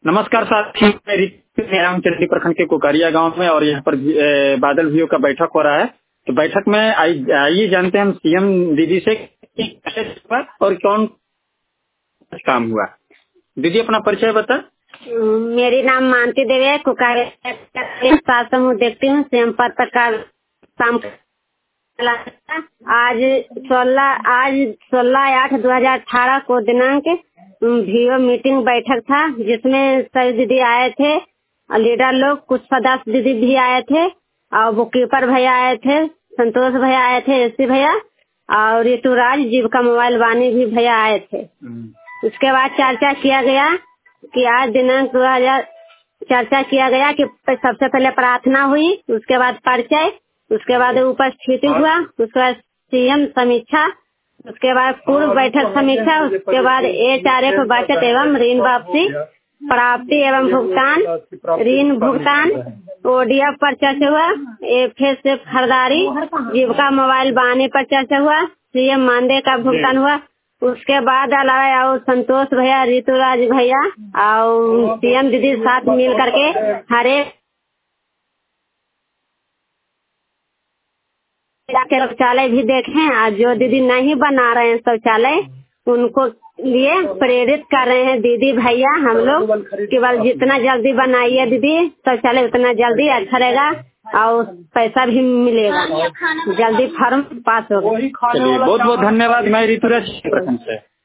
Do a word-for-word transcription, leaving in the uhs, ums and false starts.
नमस्कार साथियों, मैं ऋतु रामचंद्री प्रखंड के कुकारिया गांव में और यहाँ पर बादल व्यू का बैठक हो रहा है। तो बैठक में आइए जानते हैं हम सीएम दीदी से और कौन काम हुआ। दीदी अपना परिचय बता। मेरी नाम मानती देवी है, कुकारिया समूह देखती हूँ। सीएम पद तक का काम आज सोलह आज सोलह आठ दो हजार अठारह को दिनांक वीओ मीटिंग बैठक था, जिसमें सभी दीदी आए थे और लीडर लोग, कुछ सदस्य दीदी भी आए थे और बुक कीपर भैया आए थे, संतोष भैया आए थे, एससी भैया और ऋतुराज जीविका मोबाइल वाणी भी भैया आए थे। उसके बाद चर्चा किया गया कि आज दिनांक दो हजार चर्चा किया गया कि सबसे पहले प्रार्थना हुई, उसके बाद परिचय, उसके बाद उपस्थिति हुआ, उसके बाद सीएम समीक्षा, उसके बाद पूर्व बैठक समीक्षा, उसके बाद एचआरएफ बचत एवं ऋण वापसी, प्राप्ति एवं भुगतान, ऋण भुगतान, ओडीएफ पर चर्चा हुआ, एफएसएफ खरीदारी, जीविका मोबाइल वाणी पर चर्चा हुआ, सीएम मानदेय का भुगतान हुआ। उसके बाद अलावा और संतोष भैया, ऋतुराज भैया और सीएम दीदी साथ मिल करके हरे शौचालय भी देखें। आज जो दीदी नहीं बना रहे हैं शौचालय, उनको लिए प्रेरित कर रहे हैं दीदी भैया हम लोग, केवल जितना जल्दी बनाइए दीदी शौचालय उतना जल्दी अच्छा रहेगा और पैसा भी मिलेगा, जल्दी फॉर्म पास होगा। बहुत बहुत धन्यवाद। मैं ऋतुराज प्रखंड से।